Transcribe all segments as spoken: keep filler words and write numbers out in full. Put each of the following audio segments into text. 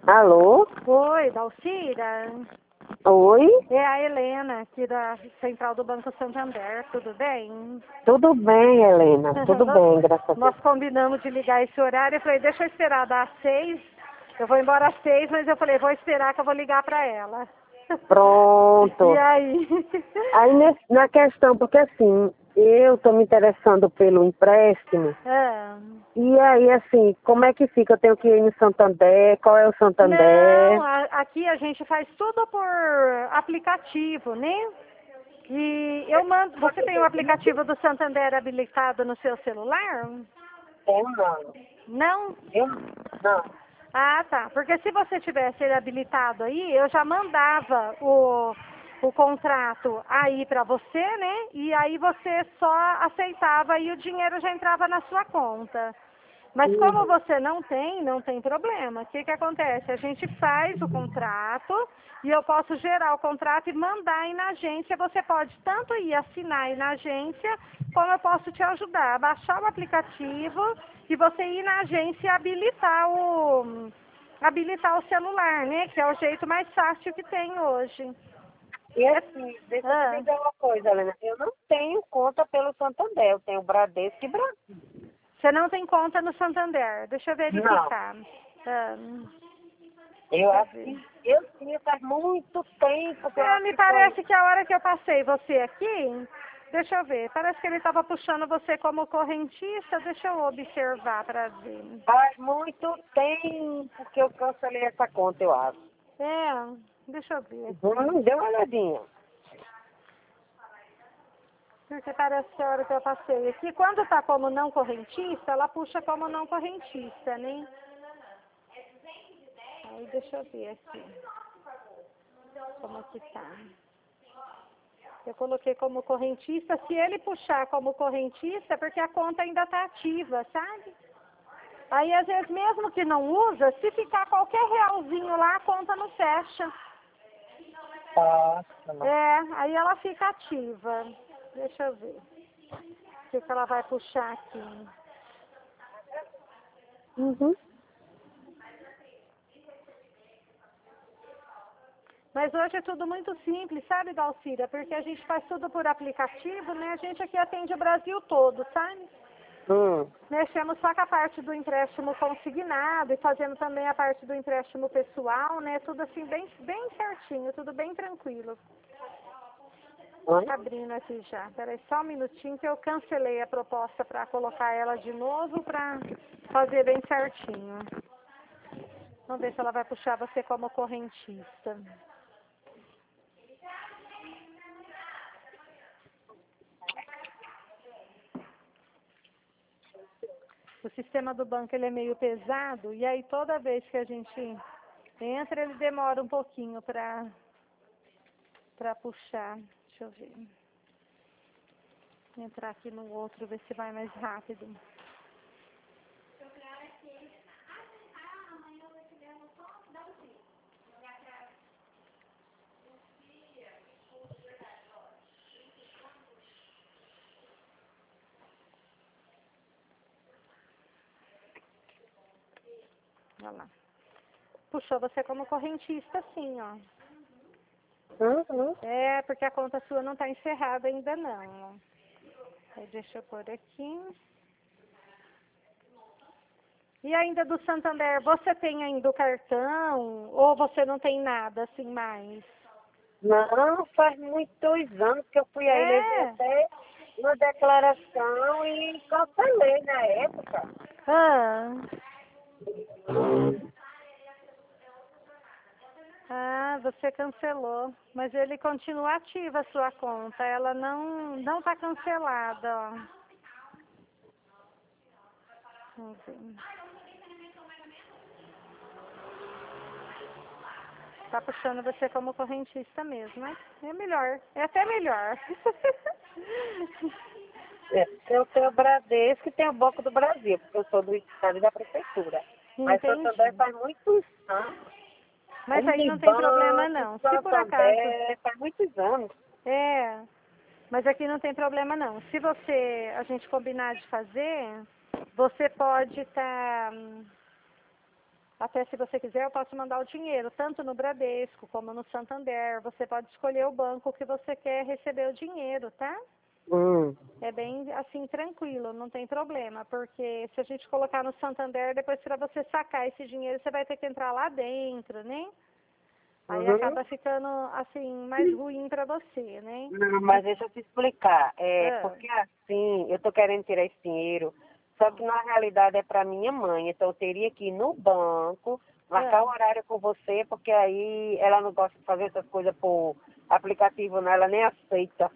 Alô? Oi, Dalcira? Oi? É a Helena, aqui da Central do Banco Santander, tudo bem? Tudo bem, Helena? Tudo nós, bem, graças a Deus. nós combinamos de ligar esse horário, eu falei, deixa eu esperar dar às seis, eu vou embora às seis, mas eu falei, vou esperar que eu vou ligar para ela. Pronto. E aí? Aí nesse- na questão, porque assim, eu estou me interessando pelo empréstimo, Ah. e aí assim, como é que fica? Eu tenho que ir no Santander, qual é o Não, Santander? a- aqui a gente faz tudo por aplicativo, né? E eu mando, você tem o aplicativo do Santander habilitado no seu celular? Eu não. Não? Eu não. Ah, tá. Porque se você tivesse ele habilitado aí, eu já mandava o, o contrato aí para você, né? E aí você só aceitava e o dinheiro já entrava na sua conta. Mas como Uhum. você não tem, não tem problema. O que que acontece? A gente faz o contrato e eu posso gerar o contrato e mandar aí na agência. Você pode tanto ir assinar aí na agência, como eu posso te ajudar a baixar o aplicativo e você ir na agência e habilitar o, habilitar o celular, né? Que é o jeito mais fácil que tem hoje. E assim, deixa eu te Ah, dizer uma coisa, Helena. Eu não tenho conta pelo Santander, eu tenho Bradesco e Brasil. você não tem conta no Santander. Deixa eu Não. verificar. Ah, Eu deixa eu acho ver. que eu tinha faz muito tempo que eu É, acho me que foi. parece que a hora que eu passei você aqui, deixa eu ver, parece que ele estava puxando você como correntista, deixa eu observar para ver. Faz muito tempo que eu cancelei essa conta, eu acho. É, deixa eu ver Hum, aqui. dê uma olhadinha. Porque parece que a hora que eu passei aqui, quando tá como não correntista, ela puxa como não correntista, né? Aí deixa eu ver aqui. Como que tá. Eu coloquei como correntista. Se ele puxar como correntista, é porque a conta ainda está ativa, sabe? Aí, às vezes, mesmo que não usa, se ficar qualquer realzinho lá, a conta não fecha. Nossa, mas... É, aí ela fica ativa. Deixa eu ver. O que, que ela vai puxar aqui. Uhum. Mas hoje é tudo muito simples, sabe, Dalcira? Porque a gente faz tudo por aplicativo, né? A gente aqui atende o Brasil todo, sabe? Hum. Mexemos só com a parte do empréstimo consignado e fazendo também a parte do empréstimo pessoal, né? Tudo assim bem, bem certinho, tudo bem tranquilo. Oi? Abrindo aqui já. Peraí só um minutinho que eu cancelei a proposta para colocar ela de novo para fazer bem certinho. Vamos ver se ela vai puxar você como correntista. O sistema do banco ele é meio pesado e aí toda vez que a gente entra ele demora um pouquinho para para puxar. Deixa eu ver. Entrar aqui no outro, ver se vai mais rápido. Olha lá. Puxou você como correntista, sim, ó. Uhum. É, porque a conta sua não está encerrada ainda não. Aí deixa eu pôr aqui. E ainda do Santander, você tem ainda o cartão ou você não tem nada assim mais? Não, faz muitos anos que eu fui aí, levei É. até uma declaração e cancelei na época. Ah. Ah, você cancelou. Mas ele continua ativa a sua conta. Ela não não está cancelada, ó. Vamos ver. Tá puxando você como correntista mesmo, né? É melhor. É até melhor. É, eu tenho o Bradesco e tenho o Banco do Brasil, porque eu sou do estado da prefeitura. Mas Santander Entendi. faz muitos anos. Mas aí não tem problema Unibanco, não. Se por acaso... Santander, faz muitos anos. É, mas aqui não tem problema não. Se você, a gente combinar de fazer, você pode estar Até se você quiser, eu posso mandar o dinheiro, tanto no Bradesco como no Santander. Você pode escolher o banco que você quer receber o dinheiro, tá? Hum. É bem, assim, tranquilo, não tem problema. Porque se a gente colocar no Santander, depois para você sacar esse dinheiro, você vai ter que entrar lá dentro, né? Aí Uhum. acaba ficando, assim, mais ruim para você, né? Não, mas deixa eu te explicar. É, Ah, porque assim, eu tô querendo tirar esse dinheiro, só que na realidade é para minha mãe, então eu teria que ir no banco, marcar ah. o horário com você, porque aí ela não gosta de fazer essas coisas por aplicativo, não, ela nem aceita.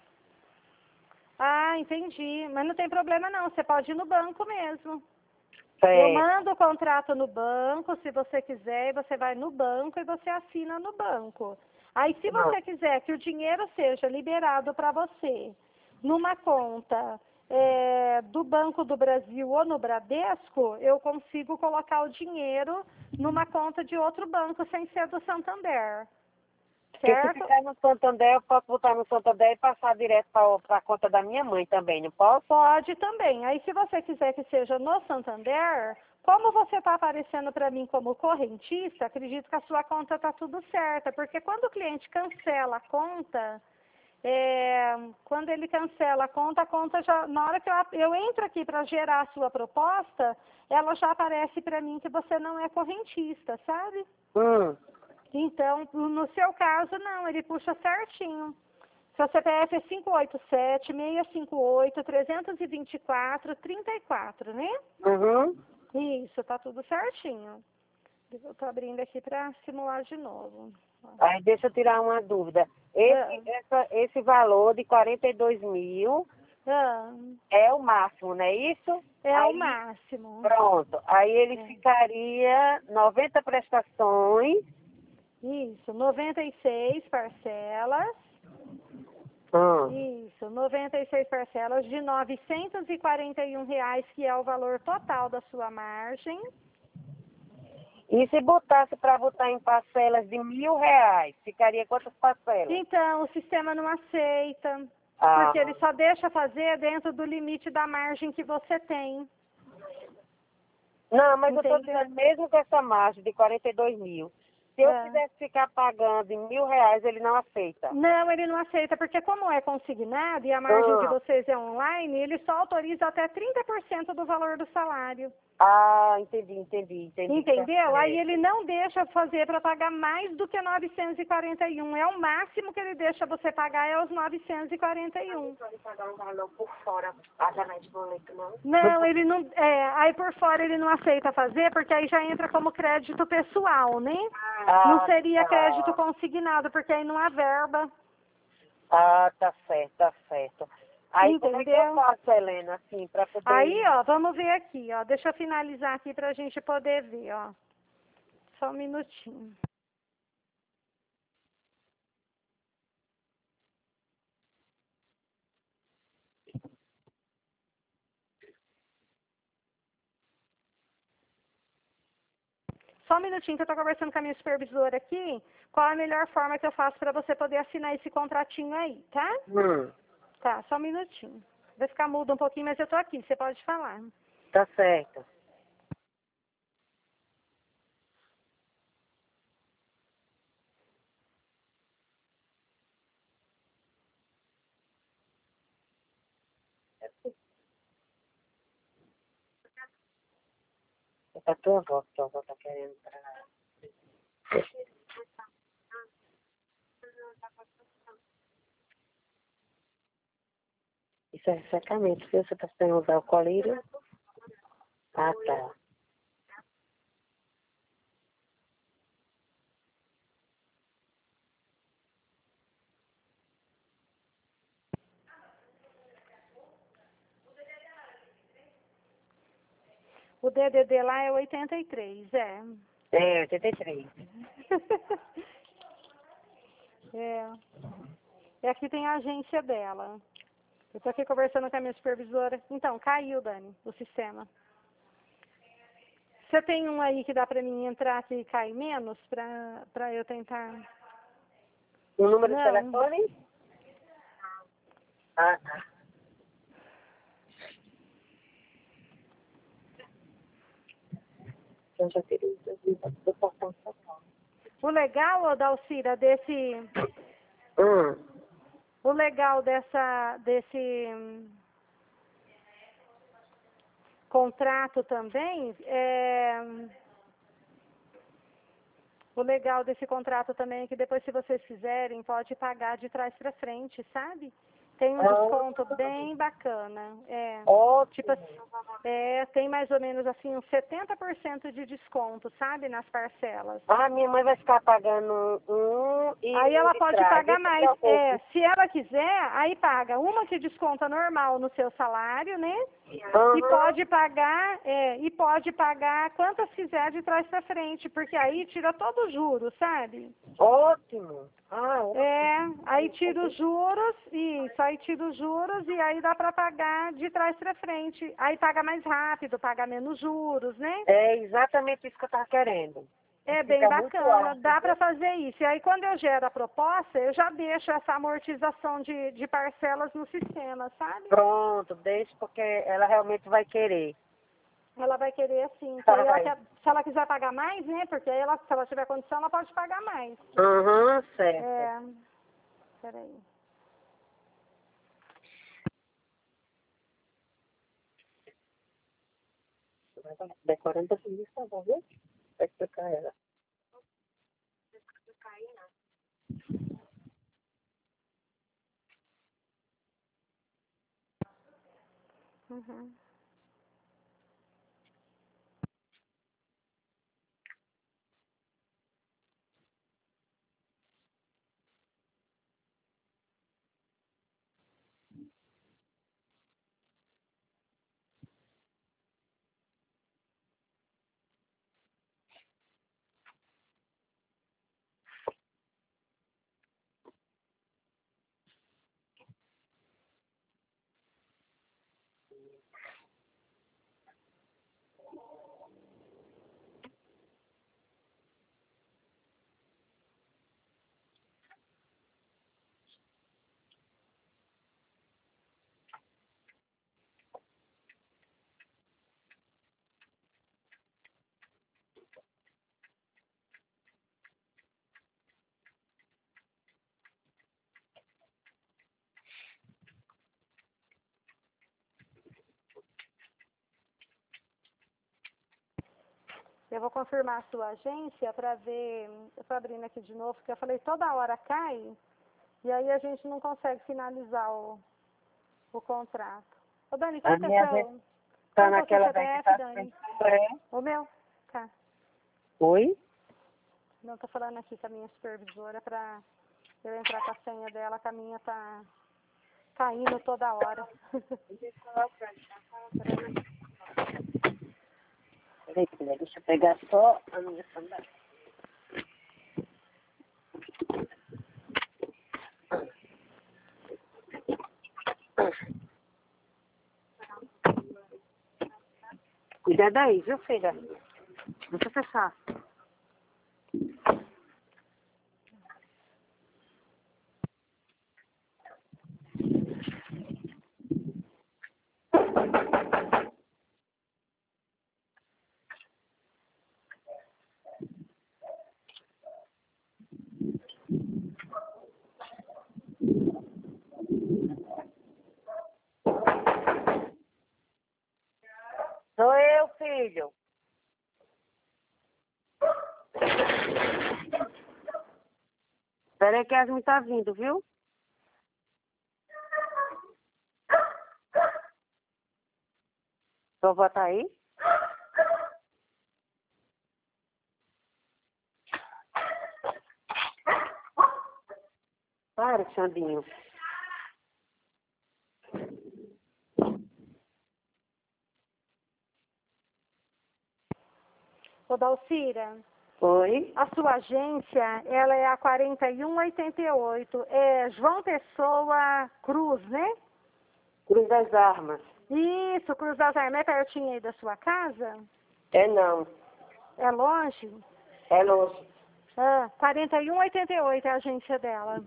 Ah, entendi. Mas não tem problema não, você pode ir no banco mesmo. Eu Certo. mando o contrato no banco, se você quiser, e você vai no banco e você assina no banco. Aí, se Não. você quiser que o dinheiro seja liberado para você numa conta é, do Banco do Brasil ou no Bradesco, eu consigo colocar o dinheiro numa conta de outro banco sem ser do Santander, Porque se certo? ficar no Santander, eu posso botar no Santander e passar direto para a conta da minha mãe também, não posso? Pode também. Aí, se você quiser que seja no Santander, como você está aparecendo para mim como correntista, acredito que a sua conta está tudo certa, porque quando o cliente cancela a conta, é, quando ele cancela a conta, a conta já, na hora que eu, eu entro aqui para gerar a sua proposta, ela já aparece para mim que você não é correntista, sabe? Hum. Então, no seu caso, não, ele puxa certinho. Seu C P F é cinco oito sete, seis cinco oito, três dois quatro, três quatro, né? Uhum. Isso, tá tudo certinho. Eu tô abrindo aqui para simular de novo. Aí deixa eu tirar uma dúvida. Ah, Esse, essa, esse valor de quarenta e dois mil ah, é o máximo, não é isso? é o Aí, máximo. pronto. Aí ele É. ficaria noventa prestações. Isso, noventa e seis parcelas. Hum. Isso, noventa e seis parcelas de novecentos e quarenta e um reais, que é o valor total da sua margem. E se botasse para botar em parcelas de mil reais, ficaria quantas parcelas? Então, o sistema não aceita, Ah, porque ele só deixa fazer dentro do limite da margem que você tem, não, mas eu estou entendeu? dizendo, mesmo com essa margem de quarenta e dois mil, se eu É. quisesse ficar pagando em mil reais, ele não aceita. Não, ele não aceita, porque como é consignado e a margem de Ah, vocês é online, ele só autoriza até trinta por cento do valor do salário. ah, entendi, entendi, entendi. Tá Entendeu? Aí certo. ele não deixa fazer para pagar mais do que novecentos e quarenta e um. É o máximo que ele deixa você pagar, é os novecentos e quarenta e um. Pode pagar um valor por fora, através de boleto, não? Não, ele não. É, aí por fora ele não aceita fazer, porque aí já entra como crédito pessoal, né? Não Ah, seria crédito tá. consignado, porque aí não há verba. Ah, tá certo, tá certo. Aí como é que eu Entendeu? faço, Helena, assim, para Aí, poder... ó, vamos ver aqui, ó. Deixa eu finalizar aqui pra gente poder ver, ó. Só um minutinho. Só um minutinho que eu tô conversando com a minha supervisora aqui. Qual a melhor forma que eu faço pra você poder assinar esse contratinho aí, tá? Hum, Tá, só um minutinho. Vai ficar mudo um pouquinho, mas eu tô aqui, você pode falar. tá certo. É pra tua avó, que tua avó tá querendo pra... Isso é secamento, viu? Você tá precisando usar o colírio? Ah, tá. O D D D lá é oitenta e três, é. É, oitenta e três. É. E aqui tem a agência dela. Eu tô aqui conversando com a minha supervisora. Então, caiu, Dani, o sistema. Você tem um aí que dá pra mim entrar aqui e cair menos pra, pra eu tentar? O número de Não. telefone? Ah, tá. eu já queria do portão São Paulo. O legal, ô Dalcira, desse... Hum. O legal dessa, desse hum, contrato também é... O legal desse contrato também é que depois, se vocês quiserem, pode pagar de trás para frente, sabe? Tem um desconto bem bacana. É, Ótimo. tipo assim, é, tem mais ou menos assim uns setenta por cento de desconto, sabe? Nas parcelas. Ah, minha mãe vai ficar pagando um e Aí um ela de pode trás. pagar Isso mais. que eu É, se ela quiser, aí paga uma que desconta normal no seu salário, né? Uhum. E pode pagar, é, e pode pagar quantas quiser de trás para frente, porque aí tira todo o juro, sabe? Ótimo. Ah, ótimo. É, aí tira os juros, isso, aí tira os juros e aí dá para pagar de trás para frente. Aí paga mais rápido, paga menos juros, né? É exatamente isso que eu estava querendo. É Fica bem muito bacana, alto, dá para viu? fazer isso. E aí quando eu gero a proposta, eu já deixo essa amortização de, de parcelas no sistema, sabe? Pronto, deixa porque ela realmente vai querer. Ela vai querer assim. Tá, Aí ela vai. quer, se ela quiser pagar mais, né? Porque aí ela, se ela tiver condição, ela pode pagar mais. Uhum, certo. É, peraí. Decorando tudo isso, tá bom, viu? Vai explicar ela. Uhum. Eu vou confirmar a sua agência para ver, eu estou abrindo aqui de novo, porque eu falei toda hora cai, e aí a gente não consegue finalizar o, o contrato. Ô Dani, qual A que é minha o vez seu, tá qual que é o seu naquela vez que C P F, tá Dani? é. O meu? Tá. Oi? Não, estou falando aqui com a minha supervisora para eu entrar com a senha dela, que a minha tá caindo toda hora. Peraí, filha, deixa eu pegar só a minha sandália. Cuidado aí, viu, filha? Deixa eu fechar. Sou eu, filho. Peraí que a Yasmin tá vindo, viu? Vovó tá aí? Para, Xandinho. Ô Dalcira, Oi? a sua agência, ela é a quarenta e um oitenta e oito, é João Pessoa Cruz, né? Cruz das Armas. Isso, Cruz das Armas, é pertinho aí da sua casa? É não. É longe? É longe. Ah, quarenta e um oitenta e oito é a agência dela.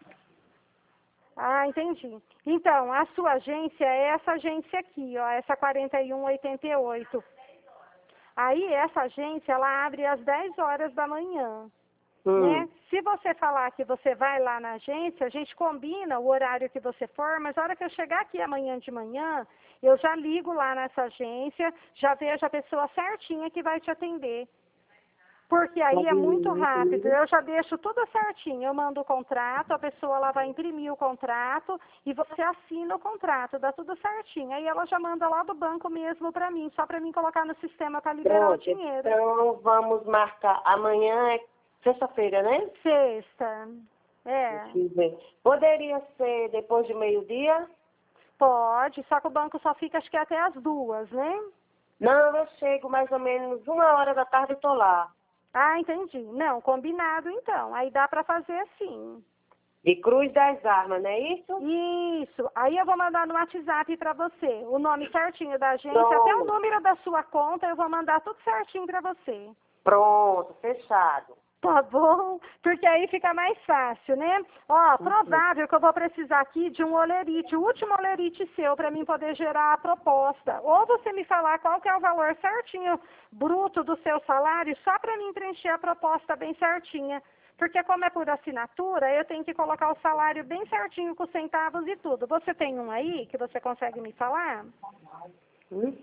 Ah, entendi. Então, a sua agência é essa agência aqui, ó, essa quarenta e um oitenta e oito. Aí essa agência, ela abre às dez horas da manhã. Hum. Né? Se você falar que você vai lá na agência, a gente combina o horário que você for, mas na hora que eu chegar aqui amanhã de manhã, eu já ligo lá nessa agência, já vejo a pessoa certinha que vai te atender. Porque aí é muito rápido, eu já deixo tudo certinho, eu mando o contrato, a pessoa lá vai imprimir o contrato e você assina o contrato, dá tudo certinho. Aí ela já manda lá do banco mesmo para mim, só para mim colocar no sistema para liberar Pronto, o dinheiro. então vamos marcar. Amanhã é sexta-feira, né? Sexta, é. Deixa eu ver. Poderia ser depois de meio-dia? Pode, só que o banco só fica acho que até as duas, né? Não, eu chego mais ou menos uma hora da tarde e tô lá. Ah, entendi. Não, combinado então. Aí dá para fazer assim. De Cruz das Armas, não é isso? Isso. Aí eu vou mandar no WhatsApp para você o nome certinho da agência, Pronto. até o número da sua conta, eu vou mandar tudo certinho para você. Pronto, fechado. Tá bom? Porque aí fica mais fácil, né? Ó, provável que eu vou precisar aqui de um olerite, o último olerite seu, para mim poder gerar a proposta. Ou você me falar qual que é o valor certinho, bruto do seu salário, só para mim preencher a proposta bem certinha. Porque como é por assinatura, eu tenho que colocar o salário bem certinho com centavos e tudo. Você tem um aí que você consegue me falar? Hum?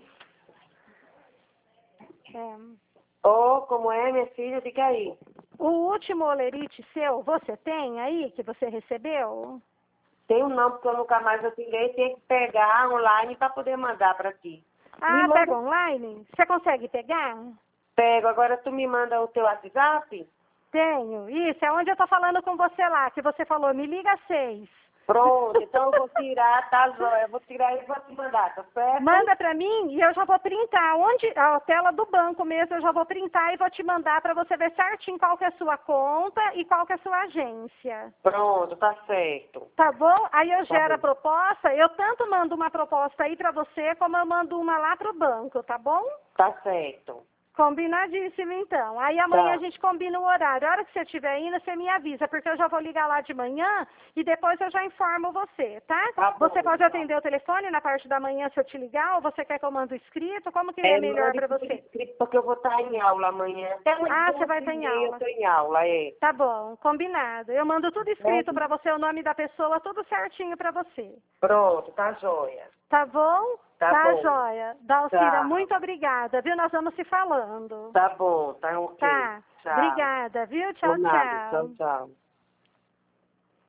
É. Ô, como é, minha filha? Diga aí. O último olerite seu, você tem aí, que você recebeu? Tem um nome que eu nunca mais eu tirei, tem que pegar online para poder mandar para ti. Ah, Me manda... pega online? Você consegue pegar? Pego, agora tu me manda o teu WhatsApp? Tenho. Isso, é onde eu tô falando com você lá, que você falou, me liga às seis. Pronto, então eu vou tirar, tá, Zóia? Eu vou tirar e vou te mandar, tá certo? Manda pra mim e eu já vou printar. Onde, a tela do banco mesmo, eu já vou printar e vou te mandar para você ver certinho qual que é a sua conta e qual que é a sua agência. Pronto, tá certo. Tá bom? Aí eu Tá gero a bom. proposta, eu tanto mando uma proposta aí pra você, como eu mando uma lá pro banco, tá bom? Tá certo. Combinadíssimo, então. Aí amanhã Tá. a gente combina o horário. A hora que você estiver indo, você me avisa, porque eu já vou ligar lá de manhã e depois eu já informo você, tá? Tá bom, Você pode então. atender o telefone na parte da manhã se eu te ligar, ou você quer que eu mande o escrito? Como que é, É, melhor mande para por você? escrito, porque eu vou estar em aula amanhã. Até umas Ah, você duas vai e estar em meia aula. eu tô em aula, é. Tá bom, combinado. Eu mando tudo escrito Certo? para você, o nome da pessoa, tudo certinho para você. Pronto, tá joia. Tá bom? Tá bom. Joia. Dalcira, Tá. muito obrigada, viu? Nós vamos se falando. Tá bom, tá ok. Tá. Tchau. Obrigada, viu? Tchau, Por nada. tchau. Tchau, tchau.